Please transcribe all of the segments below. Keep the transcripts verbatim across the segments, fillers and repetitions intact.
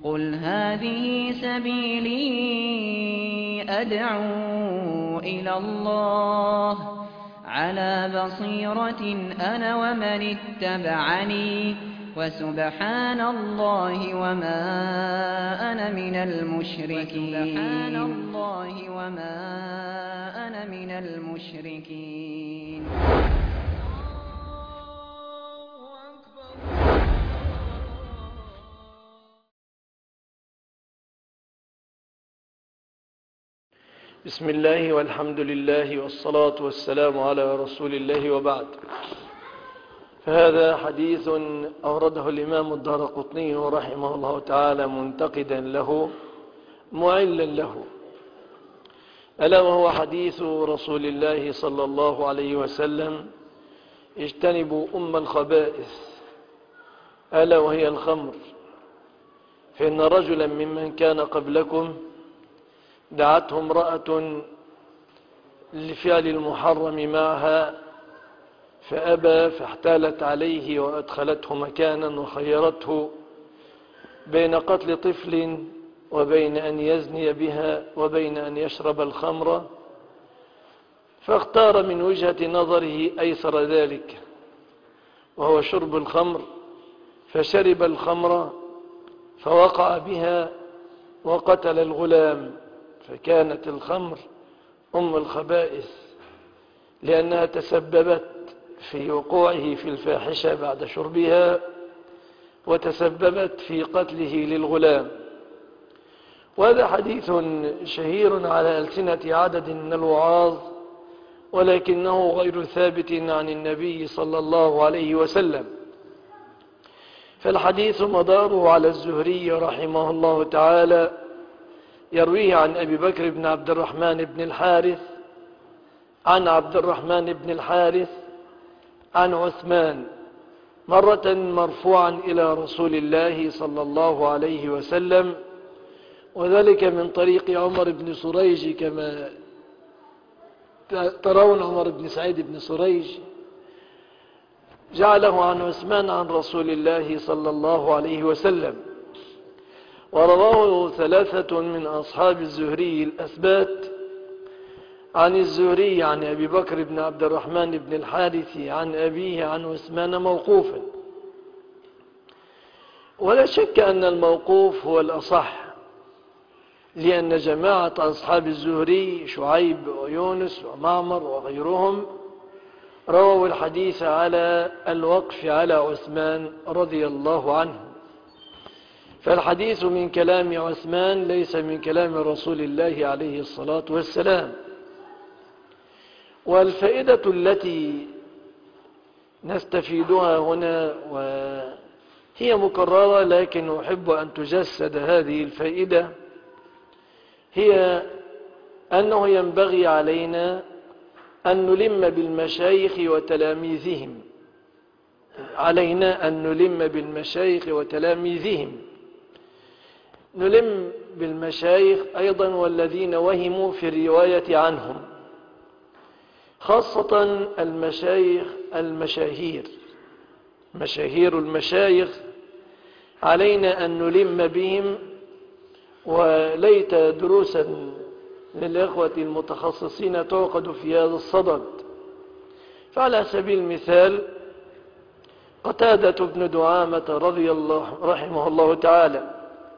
قل هذه سبيلي أدعو إلى الله على بصيرة أنا ومن اتبعني وسبحان الله وما أنا من المشركين وسبحان الله وما أنا من المشركين. بسم الله والحمد لله والصلاة والسلام على رسول الله، وبعد. فهذا حديث أورده الإمام الدارقطني رحمه الله تعالى منتقدا له معلا له، ألا وهو حديث رسول الله صلى الله عليه وسلم: اجتنبوا أم الخبائث، ألا وهي الخمر، فإن رجلا ممن كان قبلكم دعته امرأة لفعل المحرم معها فأبى، فاحتالت عليه وأدخلته مكانا وخيرته بين قتل طفل وبين أن يزني بها وبين أن يشرب الخمر، فاختار من وجهة نظره أيسر ذلك، وهو شرب الخمر، فشرب الخمر فوقع بها وقتل الغلام، فكانت الخمر أم الخبائث، لأنها تسببت في وقوعه في الفاحشة بعد شربها، وتسببت في قتله للغلام. وهذا حديث شهير على ألسنة عدد من الوعاظ، ولكنه غير ثابت عن النبي صلى الله عليه وسلم. فالحديث مداره على الزهري رحمه الله تعالى، يرويه عن أبي بكر بن عبد الرحمن بن الحارث عن عبد الرحمن بن الحارث عن عثمان، مرة مرفوعا إلى رسول الله صلى الله عليه وسلم، وذلك من طريق عمر بن سريج، كما ترون عمر بن سعيد بن سريج جعله عن عثمان عن رسول الله صلى الله عليه وسلم. ورواه ثلاثة من أصحاب الزهري الأثبات عن الزهري عن أبي بكر بن عبد الرحمن بن الحارث عن أبيه عن عثمان موقوفا. ولا شك أن الموقوف هو الأصح، لأن جماعة أصحاب الزهري شعيب ويونس ومعمر وغيرهم رووا الحديث على الوقف على عثمان رضي الله عنه، فالحديث من كلام عثمان ليس من كلام رسول الله عليه الصلاة والسلام. والفائدة التي نستفيدها هنا وهي مكررة، لكن أحب أن تجسد هذه الفائدة، هي أنه ينبغي علينا أن نلم بالمشايخ وتلاميذهم علينا أن نلم بالمشايخ وتلاميذهم نلم بالمشايخ أيضا والذين وهموا في الرواية عنهم، خاصة المشايخ المشاهير مشاهير المشايخ علينا أن نلم بهم. وليت دروسا للإخوة المتخصصين تعقد في هذا الصدد. فعلى سبيل المثال قتادة بن دعامة رضي الله رحمه الله تعالى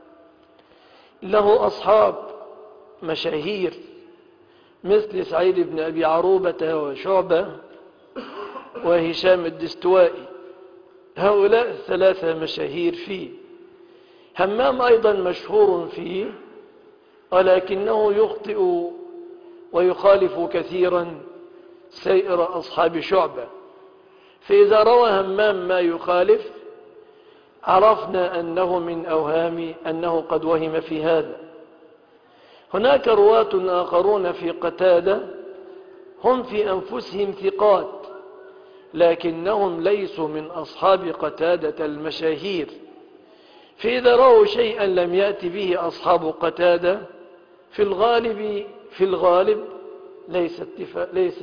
له أصحاب مشاهير مثل سعيد بن أبي عروبة وشعبة وهشام الدستوائي، هؤلاء الثلاثة مشاهير فيه. همام أيضا مشهور فيه، ولكنه يخطئ ويخالف كثيرا سائر أصحاب شعبة، فإذا روى همام ما يخالف عرفنا أنه من أوهام أنه قد وهم في هذا. هناك رواة آخرون في قتادة هم في أنفسهم ثقات، لكنهم ليسوا من أصحاب قتادة المشاهير، فإذا رأوا شيئا لم يأتي به أصحاب قتادة في الغالب في الغالب ليس اتفاق ليس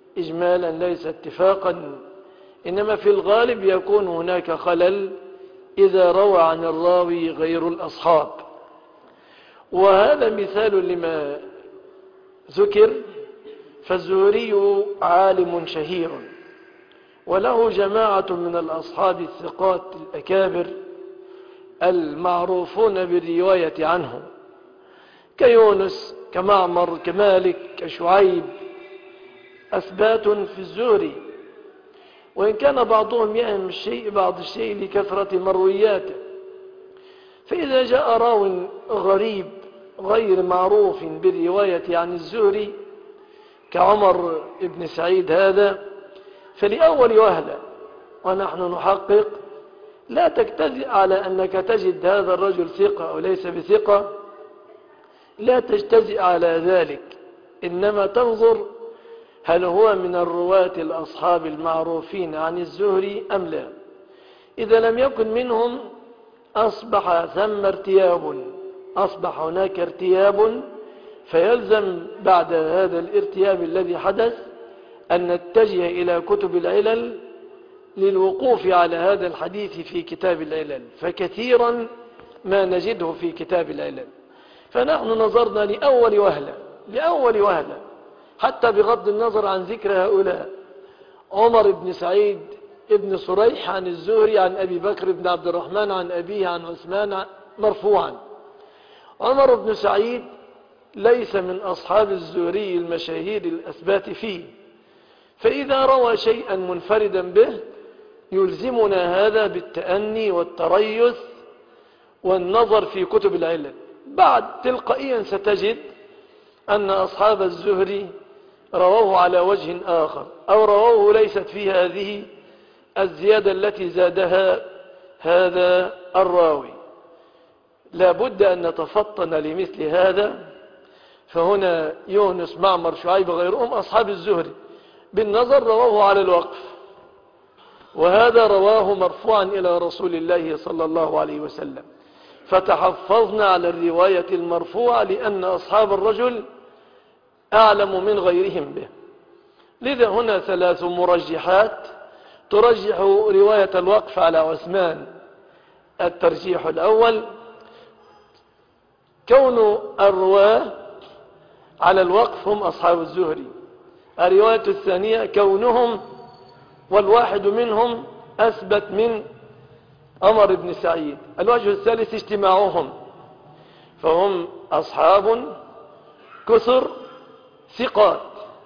إجمالا ليس اتفاقا، إنما في الغالب يكون هناك خلل إذا روى عن الراوي غير الأصحاب. وهذا مثال لما ذكر. فالزهري عالم شهير وله جماعة من الأصحاب الثقات الأكابر المعروفون بالرواية عنه، كيونس كمعمر كمالك كشعيب، أثبات في الزهري، وإن كان بعضهم يهم الشيء بعض الشيء لكثرة مروياته. فإذا جاء راو غريب غير معروف بالرواية عن الزهري كعمر بن سعيد هذا، فلأول وهلة ونحن نحقق لا تجتزئ على أنك تجد هذا الرجل ثقة أو ليس بثقة، لا تجتزئ على ذلك، إنما تنظر هل هو من الرواة الأصحاب المعروفين عن الزهري أم لا. إذا لم يكن منهم أصبح ثم ارتياب، أصبح هناك ارتياب، فيلزم بعد هذا الارتياب الذي حدث أن نتجه إلى كتب العلل للوقوف على هذا الحديث في كتاب العلل، فكثيرا ما نجده في كتاب العلل. فنحن نظرنا لأول وهلة لأول وهلة حتى بغض النظر عن ذكر هؤلاء: عمر بن سعيد ابن صريح عن الزهري عن أبي بكر بن عبد الرحمن عن أبيه عن عثمان مرفوعا. عمر بن سعيد ليس من أصحاب الزهري المشاهير الأثبات فيه، فإذا روى شيئا منفردا به يلزمنا هذا بالتأني والتريث والنظر في كتب العلل. بعد تلقائيا ستجد أن أصحاب الزهري رووه على وجه آخر، أو رووه ليست فيه هذه الزيادة التي زادها هذا الراوي. لا بد أن نتفطن لمثل هذا. فهنا يونس معمر شعيب غيرهم أصحاب الزهري بالنظر رووه على الوقف، وهذا رواه مرفوعا إلى رسول الله صلى الله عليه وسلم، فتحفظنا على الرواية المرفوعة لأن أصحاب الرجل أعلم من غيرهم به. لذا هنا ثلاث مرجحات ترجح رواية الوقف على عثمان. الترجيح الأول كون الرواه على الوقف هم أصحاب الزهري. الرواية الثانية كونهم والواحد منهم أثبت من عمر بن سعيد. الوجه الثالث اجتماعهم، فهم أصحاب كثر ثقات،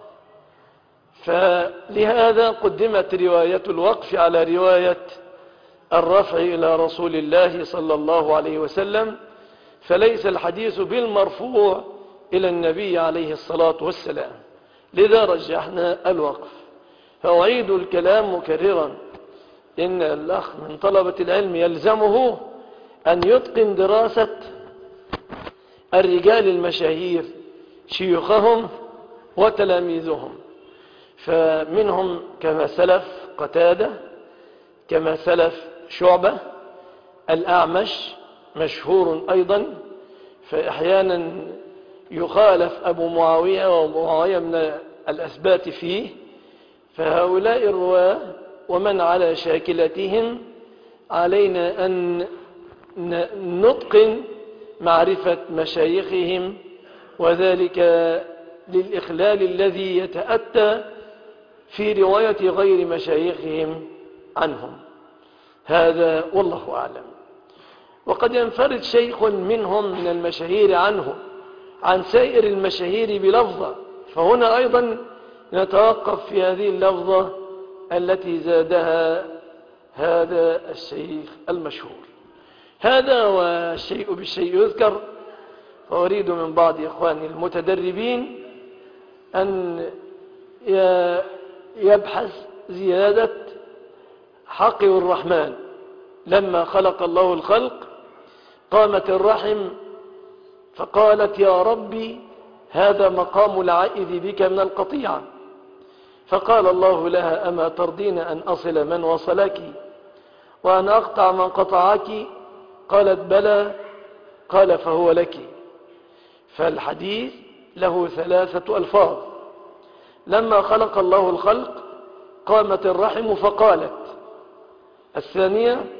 فلهذا قدمت رواية الوقف على رواية الرفع إلى رسول الله صلى الله عليه وسلم، فليس الحديث بالمرفوع إلى النبي عليه الصلاة والسلام. لذا رجحنا الوقف. فأعيد الكلام مكررا: إن الأخ من طلبة العلم يلزمه أن يتقن دراسة الرجال المشاهير شيوخهم وتلاميذهم، فمنهم كما سلف قتادة، كما سلف شعبة، الأعمش مشهور أيضا، فأحيانا يخالف أبو معاوية ومعاوية من الأثبات فيه. فهؤلاء الرواة ومن على شاكلتهم علينا أن نتقن معرفة مشايخهم، وذلك للإخلال الذي يتأتى في رواية غير مشايخهم عنهم. هذا والله أعلم. وقد ينفرد شيخ منهم من المشاهير عنه عن سائر المشاهير بلفظة، فهنا أيضا نتوقف في هذه اللفظة التي زادها هذا الشيخ المشهور. هذا والشيء بالشيء يذكر. فأريد من بعض إخواني المتدربين أن يبحث زيادة حق الرحمن. لما خلق الله الخلق قامت الرحم فقالت: يا ربي هذا مقام العائذ بك من القطيعة. فقال الله لها: أما ترضين أن أصل من وصلك وأن أقطع من قطعك؟ قالت: بلى. قال: فهو لك. فالحديث له ثلاثة ألفاظ. لما خلق الله الخلق قامت الرحم فقالت. الثانية: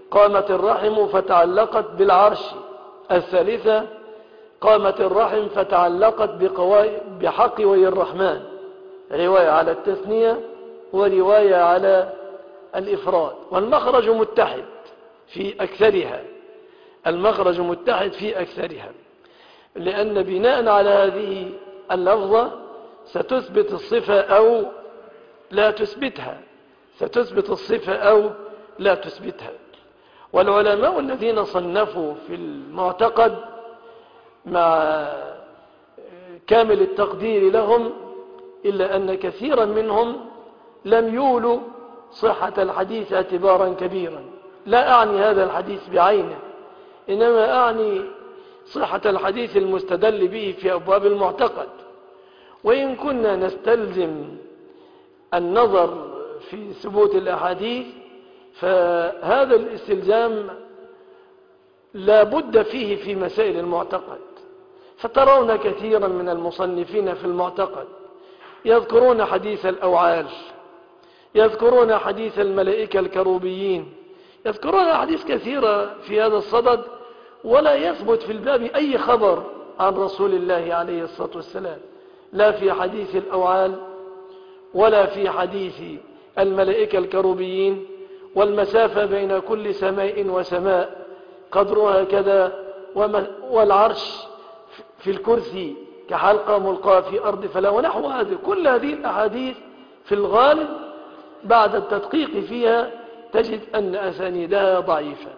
قامت الرحم فتعلقت بالعرش. الثالثة قامت الرحم فتعلقت بحقوي الرحمن، رواية على التثنية ورواية على الإفراد. والمخرج متحد في أكثرها، المخرج متحد في أكثرها، لأن بناء على هذه اللفظة ستثبت الصفة أو لا تثبتها، ستثبت الصفة أو لا تثبتها. والعلماء الذين صنفوا في المعتقد مع كامل التقدير لهم، إلا أن كثيرا منهم لم يولوا صحة الحديث اعتبارا كبيرا. لا أعني هذا الحديث بعينه، إنما أعني صحة الحديث المستدل به في أبواب المعتقد. وإن كنا نستلزم النظر في ثبوت الأحاديث، فهذا الاستلزام لا بد فيه في مسائل المعتقد. فترون كثيرا من المصنفين في المعتقد يذكرون حديث الأوعال، يذكرون حديث الملائكة الكروبيين، يذكرون أحاديث كثيرة في هذا الصدد، ولا يثبت في الباب أي خبر عن رسول الله عليه الصلاة والسلام، لا في حديث الأوعال ولا في حديث الملائكة الكروبيين. والمسافة بين كل سماء وسماء قدرها كذا، والعرش في الكرسي كحلقة ملقاة في أرض فلا، ونحو هذه. كل هذه الأحاديث في الغالب بعد التدقيق فيها تجد أن أسانيدها ضعيفة.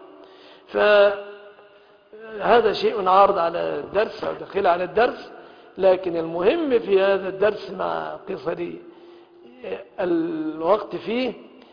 فهذا شيء عارض على الدرس أو دخل على الدرس، لكن المهم في هذا الدرس مع قصر الوقت فيه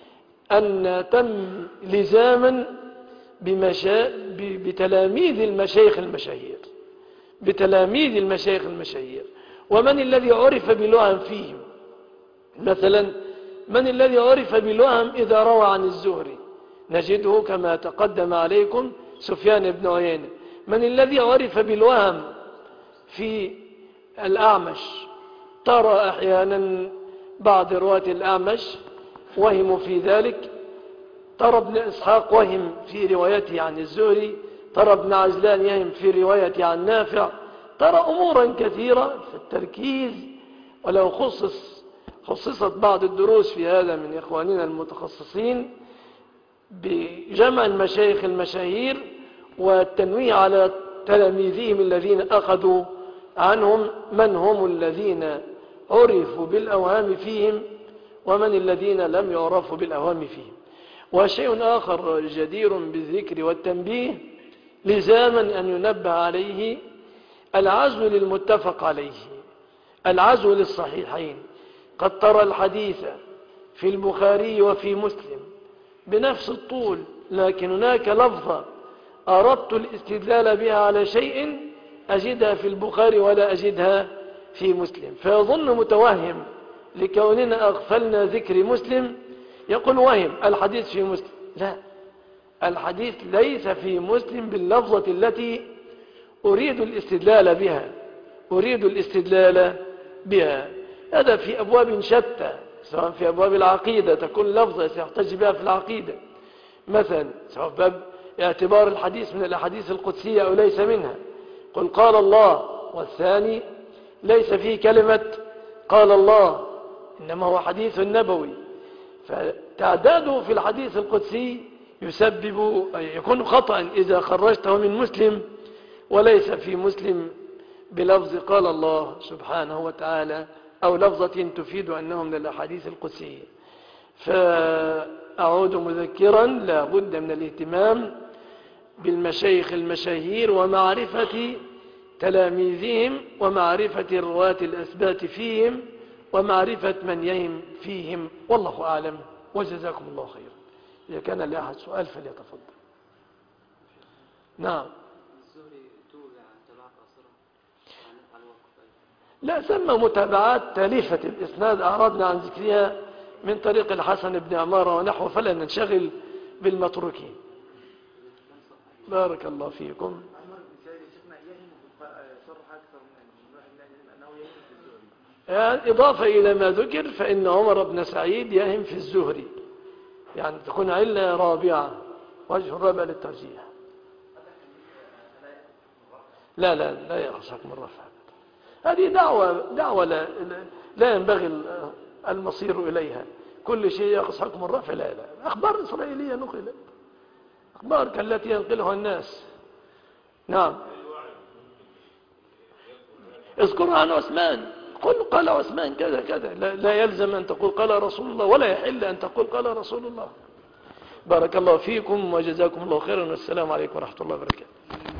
أن تم لزاما بمشا... بتلاميذ المشايخ المشاهير، بتلاميذ المشايخ المشاهير. ومن الذي عرف بالوهم فيهم؟ مثلا من الذي عرف بالوهم إذا روى عن الزهري؟ نجده كما تقدم عليكم سفيان بن عيينة. من الذي عرف بالوهم في الأعمش؟ ترى أحيانا بعض رواة الأعمش وهم في ذلك، ترى ابن إسحاق وهم في روايته عن الزهري، ترى ابن عجلان يهم في روايته عن نافع، ترى أمورا كثيرة في التركيز. ولو خصص خصصت بعض الدروس في هذا من إخواننا المتخصصين بجمع المشايخ المشاهير والتنويه على تلاميذهم الذين أخذوا عنهم، من هم الذين عرفوا بالأوهام فيهم ومن الذين لم يعرفوا بالأوهام فيهم. وشيء آخر جدير بالذكر والتنبيه لزاما أن ينبه عليه العزو للمتفق عليه، العزو للصحيحين. قد ترى الحديث في البخاري وفي مسلم بنفس الطول، لكن هناك لفظة أردت الاستدلال بها على شيء أجدها في البخاري ولا أجدها في مسلم، فيظن متوهم لكوننا أغفلنا ذكر مسلم يقول وهم الحديث في مسلم. لا، الحديث ليس في مسلم باللفظة التي أريد الاستدلال بها، أريد الاستدلال بها. هذا في أبواب شتى، سواء في أبواب العقيدة تكون لفظة سيحتج بها في العقيدة، مثلا سواء باب اعتبار الحديث من الأحاديث القدسية أو ليس منها، قل قال الله، والثاني ليس فيه كلمة قال الله إنما هو حديث نبوي. فتعداده في الحديث القدسي يسبب يكون خطأ إذا خرجته من مسلم وليس في مسلم بلفظ قال الله سبحانه وتعالى أو لفظة تفيد أنه من الأحاديث القدسية. فأعود مذكرا لا بد من الاهتمام بالمشايخ المشاهير ومعرفة تلاميذهم ومعرفة الرواة الأثبات فيهم ومعرفة من يهم فيهم، والله أعلم وجزاكم الله خيرا. إذا كان لأحد سؤال فليتفضل. نعم. لا، سمى متابعات تالفة الإسناد أعرضنا عن ذكرها من طريق الحسن بن عمارة ونحو، فلا ننشغل بالمتروكين. بارك الله فيكم. يعني إضافة إلى ما ذكر فإن عمر بن سعيد يهم في الزهري، يعني تكون علة رابعة وجه الرابع للترجيح. لا لا لا يخص حكم الرفع. هذه دعوة دعوة لا, لا ينبغي المصير إليها. كل شيء يخص حكم الرفع لا لا. أخبار إسرائيلية نقلت، أخبار كالتي ينقلها الناس. نعم. اذكر عن عثمان، قل قال عثمان كذا كذا، لا, لا يلزم أن تقول قال رسول الله، ولا يحل أن تقول قال رسول الله. بارك الله فيكم وجزاكم الله خيرا، والسلام عليكم ورحمة الله وبركاته.